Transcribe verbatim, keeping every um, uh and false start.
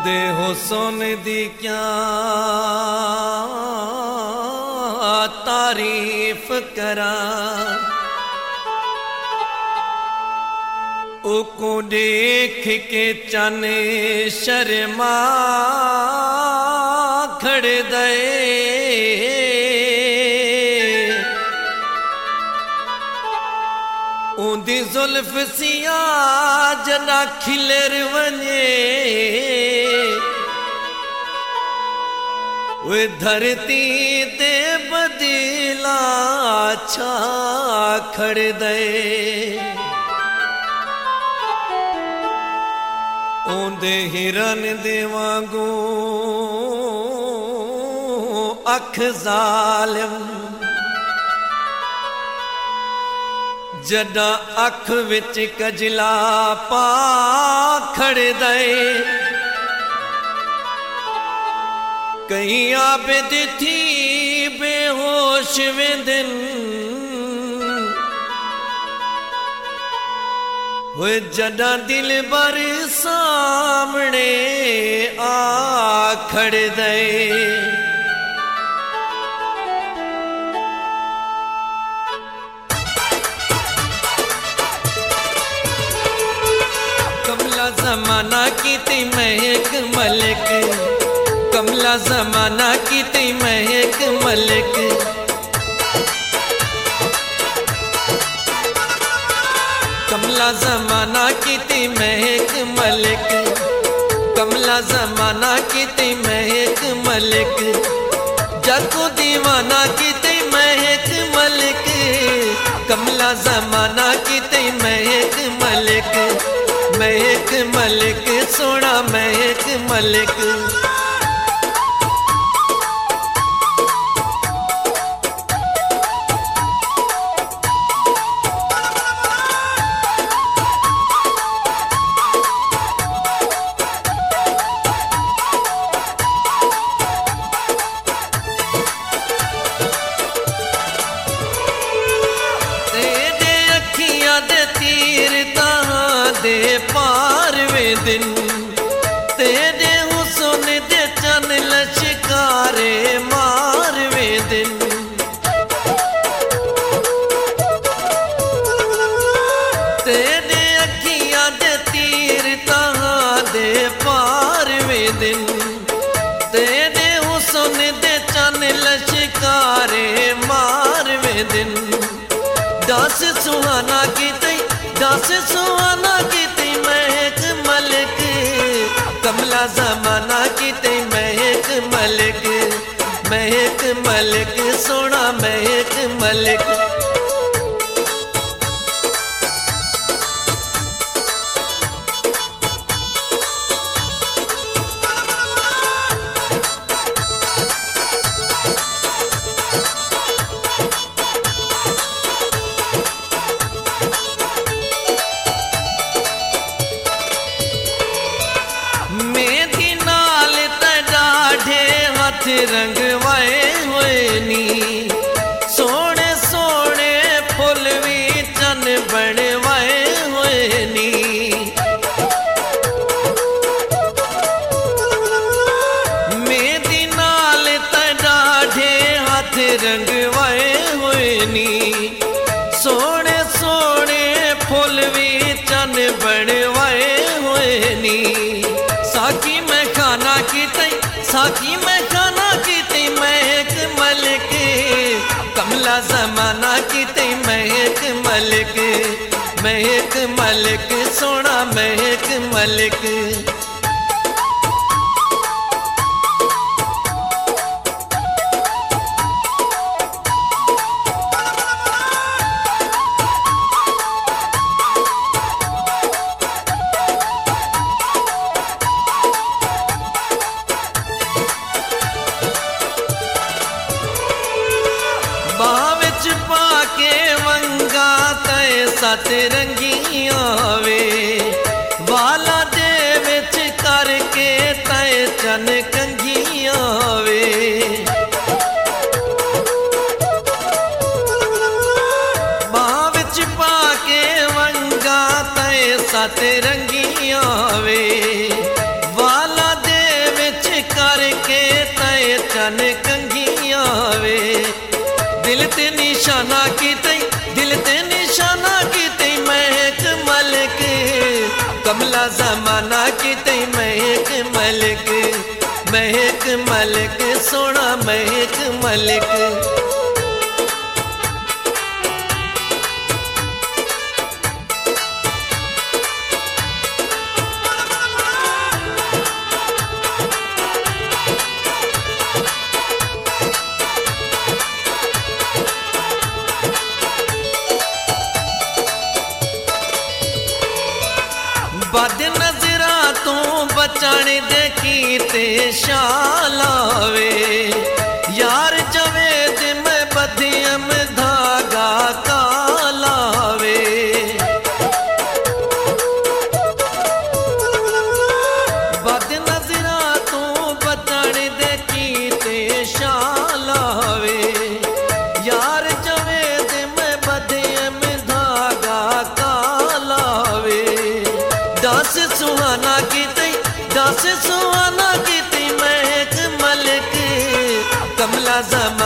ओंदे हो सोने दी क्या तारीफ करा, उको देख के चने शर्मा खड़ दे। उंदी जुल्फ सिया जना खिलर वने, वे धरती ते बदला छा खड़ दे। ओंदे हिरन दे वांगू अख जालिम, जदा अख विच कजला पा खड़ दे। कहीं आबिद थी बेहोश वेंदन, वो जदा दिल बर सामने आ खड़ दे। कमला जमाना की ती महक मलिक, कमला जमाना की ती महक मलिक। कमला जमाना की ती महक मलिक, कमला जमाना की ती महक मलिक। जको दीवाना की ती महक मलिक, कमला जमाना की ती महक मलिक। महक मलिक सोना महक मलिक। दे पार वे दिन तेरे हुस्न दे चन लश्कारे मार वे दिन। तेरे अखियां दे तीर तहां दे पार वे दिन, तेरे हुस्न दे चन लश्कारे मार वे दिन। दस सुहाना की तई दस सुहाना की ती महक मलिक, कमला जमाना की ती महक मलिक। महक मलिक सोना महक मलिक। रंगवाए हुए नी सोने सोने फुल भी चन बनवाए हुए नी। मेहंदी नाल डाढ़े हाथ रंगवाए हुए नी, सोने सोने फुल भी चन बनवाए हुए नी। साकी मैं खाना की तई साकी मैं खाना की ती महक मलिक, कमला जमाना की ती महक मलिक। महक मलिक सोना महक मलिक। बाविच पाके वंगा तय सतरंगियां वे, वाला दे विच करके तय चन कंगियां वे। बाविच पाके वंगा तय सतरंगियां वे, वाला दे सुहाना कीते दिल ते निशाना कीते महक मलिक कमला जमाना कीते महक मलिक महक मलिक सोना महक मलिक बद नजरा तू बचाने देखी ते शालावे यार जवेद में बधियम धागा कालावे बद नजरा तू बचाने देखी ते शालावे यार जवेद में बधियम धागा कालावे दस सुहाना कीते दस सुहाना कीती महक मलिक कमला जमा